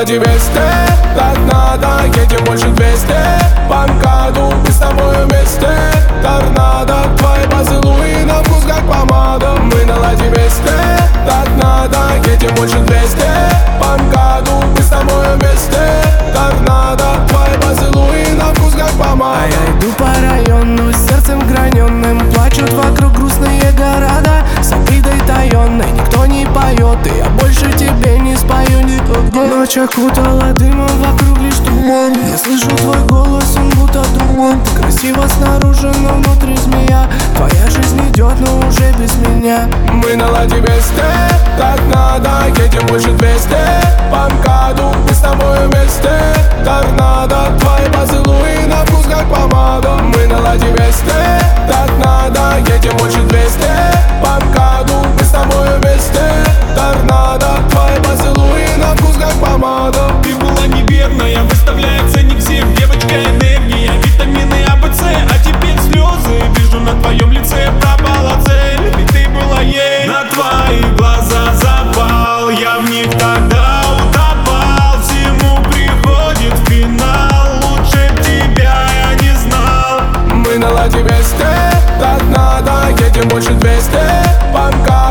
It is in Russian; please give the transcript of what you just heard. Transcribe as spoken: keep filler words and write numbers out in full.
наладим вместе, так надо, едем больше двести. По МКАДу мы с тобой вместе. Торнадо, твои поцелуи на вкус как помада. Мы наладим вместе, так надо, едем больше двести. По МКАДу мы с тобой вместе. Торнадо, твои поцелуи на вкус как помада. А я иду по району с сердцем граненым. Плачут вокруг грустные города, с обидой таенной никто не поет, и я больше тебе не спою никогда. Ночь окутала дымом, вокруг лишь туман. Я слышу твой голос, он будто туман. Ты красива снаружи, но внутри змея. Твоя жизнь идет, но уже без меня. Мы наладим вместе, так надо, едем больше двести. По МКАДу мы с тобой вместе. Торнадо, твои поцелуи на вкус как помада. Мы наладим вместе, так надо, едем больше двести. По МКАДу мы с тобой вместе. Торнадо, твои поцелуи на вкус как помада. Ты была неверная, выставляет ценник всем. Девочка энергия, витамины А, Б, С. А теперь слезы, вижу на твоем лице. Пропала цель, ведь ты была ей. На твои глаза запал, я в них тогда утопал. Всему приходит финал, лучше тебя я не знал. Мы наладим вместе, так надо, едем больше двести. По МКАДу